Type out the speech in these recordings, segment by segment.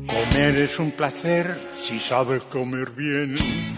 Comer es un placer si sabes comer bien.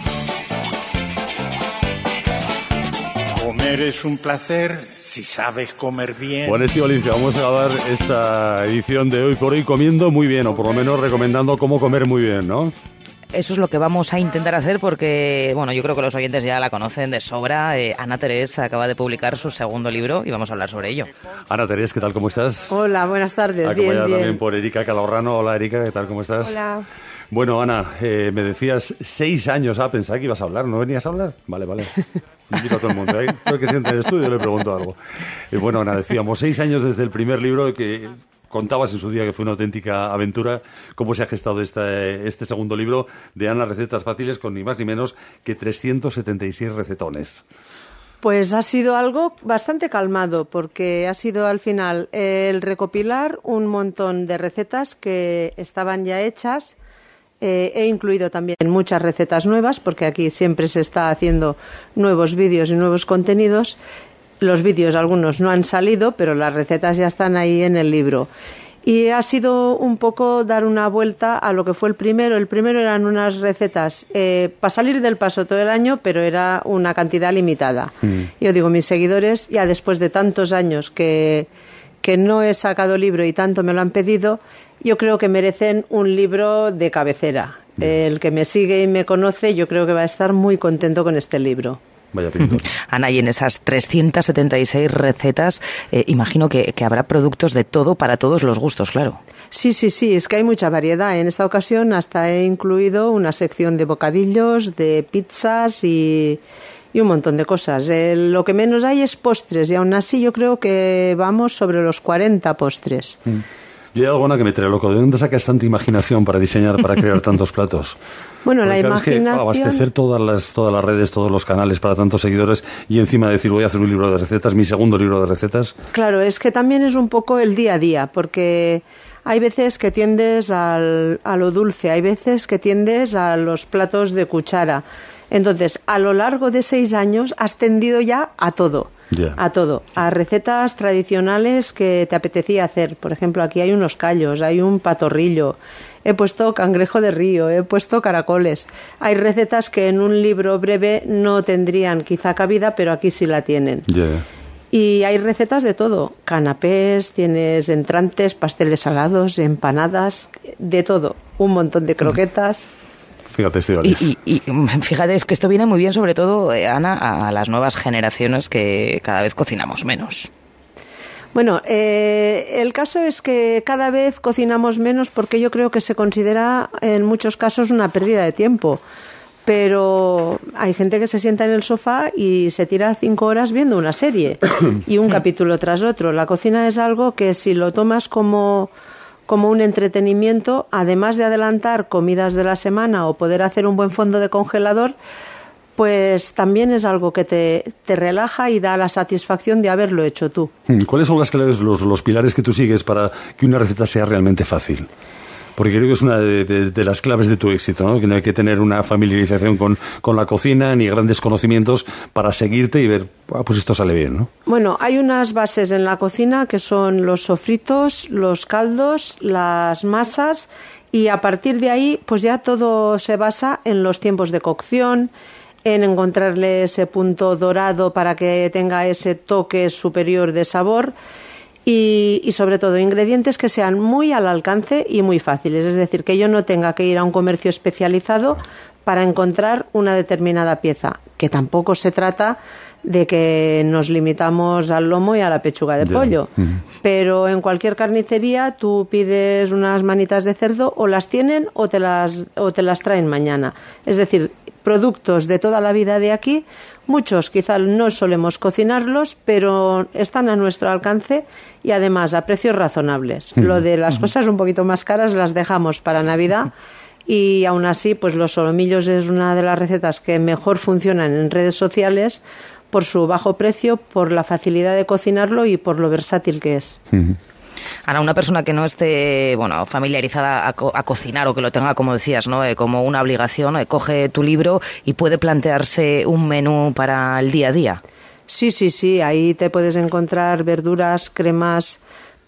Comer es un placer si sabes comer bien. Bueno, Estíbaliz, vamos a grabar esta edición de Hoy por Hoy comiendo muy bien, o por lo menos recomendando cómo comer muy bien, ¿no? Eso es lo que vamos a intentar hacer porque, bueno, yo creo que los oyentes ya la conocen de sobra. Ana Terés acaba de publicar su segundo libro y vamos a hablar sobre ello. Ana Terés, ¿qué tal? ¿Cómo estás? Hola, buenas tardes. Acompañada bien. También por Erika Calahorrano. Hola, Erika, ¿qué tal? ¿Cómo estás? Hola. Bueno, Ana, me decías 6 años. Pensaba que ibas a hablar. ¿No venías a hablar? Vale. Invito a todo el mundo. Todo el que siente en el estudio le pregunto algo. Bueno, Ana, decíamos 6 años desde el primer libro que contabas en su día que fue una auténtica aventura. ¿Cómo se ha gestado este segundo libro de Ana, Recetas Fáciles, con ni más ni menos que 376 recetones? Pues ha sido algo bastante calmado, porque ha sido al final el recopilar un montón de recetas que estaban ya hechas. He incluido también muchas recetas nuevas, porque aquí siempre se está haciendo nuevos vídeos y nuevos contenidos. Los vídeos, algunos no han salido, pero las recetas ya están ahí en el libro. Y ha sido un poco dar una vuelta a lo que fue el primero. El primero eran unas recetas para salir del paso todo el año, pero era una cantidad limitada. Yo digo, mis seguidores, ya después de tantos años que no he sacado libro y tanto me lo han pedido, yo creo que merecen un libro de cabecera. El que me sigue y me conoce, yo creo que va a estar muy contento con este libro. Vaya pintor. Ana, y en esas 376 recetas, imagino que habrá productos de todo para todos los gustos, claro. Sí, es que hay mucha variedad. En esta ocasión hasta he incluido una sección de bocadillos, de pizzas y un montón de cosas. Lo que menos hay es postres, y aún así yo creo que vamos sobre los 40 postres. Yo hay algo, Ana, que me trae loco. ¿De dónde sacas tanta imaginación para diseñar, para crear tantos platos? Bueno, porque la imaginación... Es que abastecer todas las redes, todos los canales para tantos seguidores y encima decir voy a hacer un libro de recetas, mi segundo libro de recetas. Claro, es que también es un poco el día a día, porque hay veces que tiendes a lo dulce, hay veces que tiendes a los platos de cuchara. Entonces, a lo largo de 6 años has tendido ya a todo. Yeah. A todo, a recetas tradicionales que te apetecía hacer. Por ejemplo, aquí hay unos callos, hay un patorrillo, he puesto cangrejo de río, he puesto caracoles. Hay recetas que en un libro breve no tendrían quizá cabida, pero aquí sí la tienen. Yeah. Y hay recetas de todo, canapés, tienes entrantes, pasteles salados, empanadas, de todo, un montón de croquetas. Fíjate, Estíbaliz. Y fíjate, es que esto viene muy bien, sobre todo, Ana, a las nuevas generaciones que cada vez cocinamos menos. Bueno, el caso es que cada vez cocinamos menos porque yo creo que se considera en muchos casos una pérdida de tiempo. Pero hay gente que se sienta en el sofá y se tira 5 horas viendo una serie y un capítulo tras otro. La cocina es algo que si lo tomas como un entretenimiento, además de adelantar comidas de la semana o poder hacer un buen fondo de congelador, pues también es algo que te relaja y da la satisfacción de haberlo hecho tú. ¿Cuáles son las claves, los pilares que tú sigues para que una receta sea realmente fácil? Porque creo que es una de las claves de tu éxito, ¿no? Que no hay que tener una familiarización con la cocina ni grandes conocimientos para seguirte y ver, pues esto sale bien, ¿no? Bueno, hay unas bases en la cocina que son los sofritos, los caldos, las masas, y a partir de ahí pues ya todo se basa en los tiempos de cocción, en encontrarle ese punto dorado para que tenga ese toque superior de sabor. Y sobre todo ingredientes que sean muy al alcance y muy fáciles, es decir, que yo no tenga que ir a un comercio especializado para encontrar una determinada pieza, que tampoco se trata de que nos limitamos al lomo y a la pechuga de pollo, pero en cualquier carnicería tú pides unas manitas de cerdo, o las tienen o te las traen mañana, es decir, productos de toda la vida de aquí. Muchos quizá no solemos cocinarlos, pero están a nuestro alcance y además a precios razonables. Lo de las cosas un poquito más caras las dejamos para Navidad, y aún así pues los solomillos es una de las recetas que mejor funcionan en redes sociales por su bajo precio, por la facilidad de cocinarlo y por lo versátil que es. Ana, una persona que no esté familiarizada a cocinar, o que lo tenga, como decías, ¿no? Como una obligación, coge tu libro y puede plantearse un menú para el día a día. Sí, ahí te puedes encontrar verduras, cremas,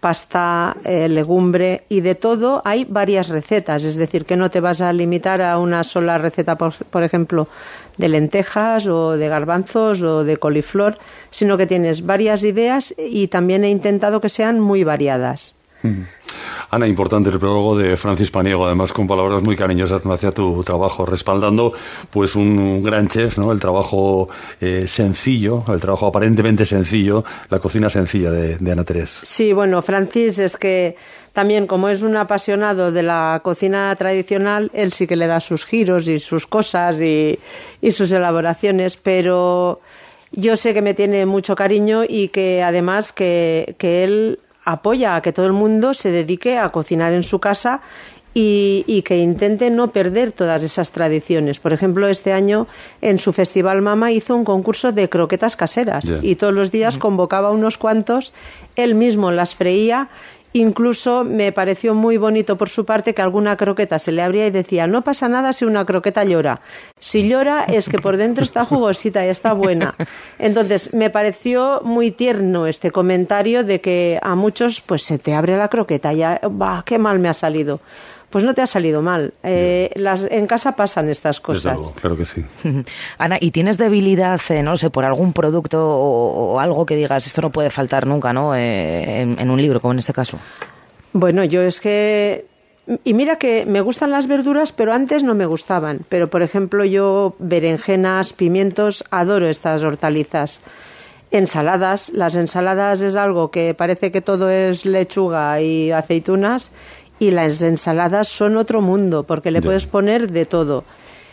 pasta, legumbre, y de todo hay varias recetas, es decir, que no te vas a limitar a una sola receta, por ejemplo, de lentejas o de garbanzos o de coliflor, sino que tienes varias ideas y también he intentado que sean muy variadas. Ana, importante el prólogo de Francis Paniego, además con palabras muy cariñosas hacia tu trabajo, respaldando pues un gran chef, ¿no? El trabajo sencillo, el trabajo aparentemente sencillo, la cocina sencilla de Ana Terés. Sí, bueno, Francis es que también, como es un apasionado de la cocina tradicional, él sí que le da sus giros y sus cosas y sus elaboraciones, pero yo sé que me tiene mucho cariño y que además que él apoya a que todo el mundo se dedique a cocinar en su casa y que intente no perder todas esas tradiciones. Por ejemplo, este año en su Festival Mama hizo un concurso de croquetas caseras y todos los días convocaba unos cuantos, él mismo las freía. Incluso me pareció muy bonito por su parte que alguna croqueta se le abría y decía, no pasa nada si una croqueta llora. Si llora es que por dentro está jugosita y está buena. Entonces me pareció muy tierno este comentario de que a muchos pues se te abre la croqueta, ya, bah, qué mal me ha salido. Pues no te ha salido mal. En casa pasan estas cosas. Desde luego, claro que sí. Ana, ¿y tienes debilidad, no sé, por algún producto o algo que digas, esto no puede faltar nunca, ¿no? En un libro, como en este caso. Bueno, yo es que... Y mira que me gustan las verduras, pero antes no me gustaban. Pero, por ejemplo, yo berenjenas, pimientos, adoro estas hortalizas. Ensaladas. Las ensaladas es algo que parece que todo es lechuga y aceitunas, y las ensaladas son otro mundo, porque le puedes poner de todo.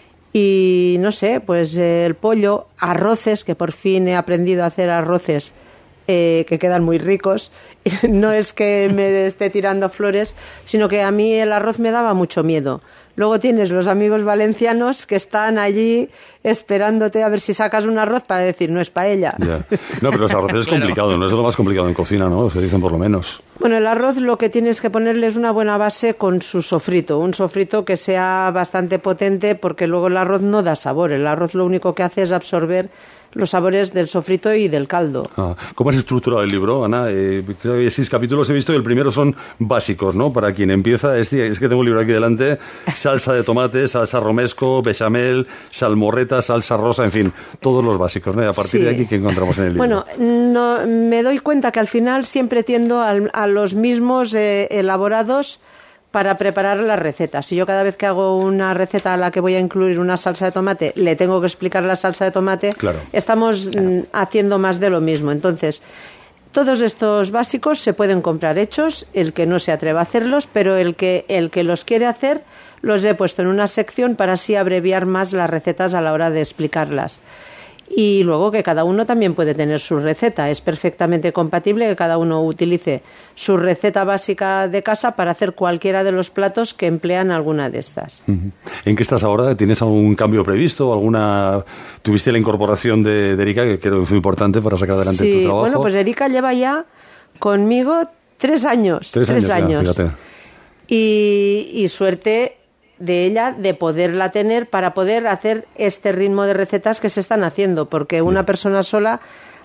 Y no sé, pues el pollo, arroces, que por fin he aprendido a hacer arroces que quedan muy ricos. No es que me esté tirando flores, sino que a mí el arroz me daba mucho miedo. Luego tienes los amigos valencianos que están allí esperándote a ver si sacas un arroz para decir, no es paella. Ya. No, pero los arroces es complicado, no es lo más complicado en cocina, ¿no? Se dicen por lo menos. Bueno, el arroz lo que tienes que ponerle es una buena base con su sofrito. Un sofrito que sea bastante potente porque luego el arroz no da sabor. El arroz lo único que hace es absorber los sabores del sofrito y del caldo. ¿Cómo has estructurado el libro, Ana? Creo que hay 6 capítulos he visto y el primero son básicos, ¿no? Para quien empieza, es que tengo un libro aquí delante, salsa de tomate, salsa romesco, bechamel, salmorreta, salsa rosa, en fin, todos los básicos, ¿no? Y a partir de aquí, ¿qué encontramos en el libro? Bueno, no, me doy cuenta que al final siempre tiendo a los mismos elaborados para preparar las recetas. Si yo cada vez que hago una receta a la que voy a incluir una salsa de tomate, le tengo que explicar la salsa de tomate, estamos haciendo más de lo mismo. Entonces, todos estos básicos se pueden comprar hechos, el que no se atreva a hacerlos, pero el que los quiere hacer, los he puesto en una sección para así abreviar más las recetas a la hora de explicarlas. Y luego que cada uno también puede tener su receta. Es perfectamente compatible que cada uno utilice su receta básica de casa para hacer cualquiera de los platos que emplean alguna de estas. ¿En qué estás ahora? ¿Tienes algún cambio previsto? ¿Tuviste la incorporación de Erika, que creo que fue importante para sacar adelante tu trabajo? Bueno, pues Erika lleva ya conmigo 3 años. 3 años. Ya, fíjate. Y suerte de ella de poderla tener para poder hacer este ritmo de recetas que se están haciendo, porque una persona sola,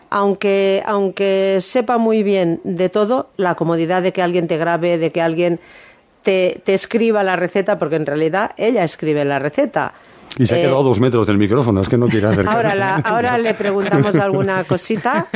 aunque sepa muy bien de todo, la comodidad de que alguien te grabe, de que alguien te escriba la receta, porque en realidad ella escribe la receta. Y se ha quedado 2 metros del micrófono, es que no quiere acercarse. Ahora le preguntamos alguna cosita.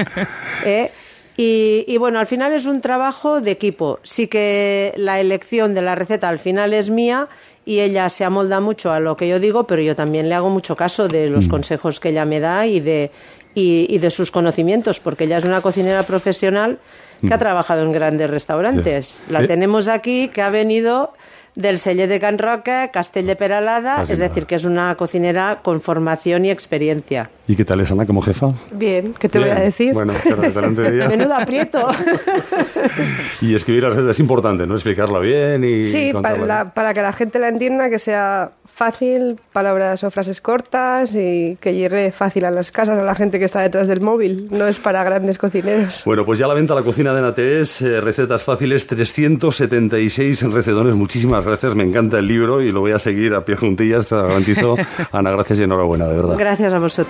Y bueno, al final es un trabajo de equipo. Sí que la elección de la receta al final es mía y ella se amolda mucho a lo que yo digo, pero yo también le hago mucho caso de los consejos que ella me da y de sus conocimientos, porque ella es una cocinera profesional que ha trabajado en grandes restaurantes. La tenemos aquí, que ha venido del Celler de Can Roca, Castell de Peralada, es decir, que es una cocinera con formación y experiencia. ¿Y qué tal es, Ana, como jefa? Bien, ¿qué te voy a decir? Bueno, delante de ella. Menudo aprieto. Y escribir la receta es importante, ¿no? Explicarla bien y sí, para que la gente la entienda, que sea fácil, palabras o frases cortas y que llegue fácil a las casas, a la gente que está detrás del móvil. No es para grandes cocineros. Bueno, pues ya a la venta la cocina de Ana Terés, recetas fáciles, 376 recedones. Muchísimas gracias, me encanta el libro y lo voy a seguir a pie juntillas, te lo garantizo. Ana, gracias y enhorabuena, de verdad. Gracias a vosotros.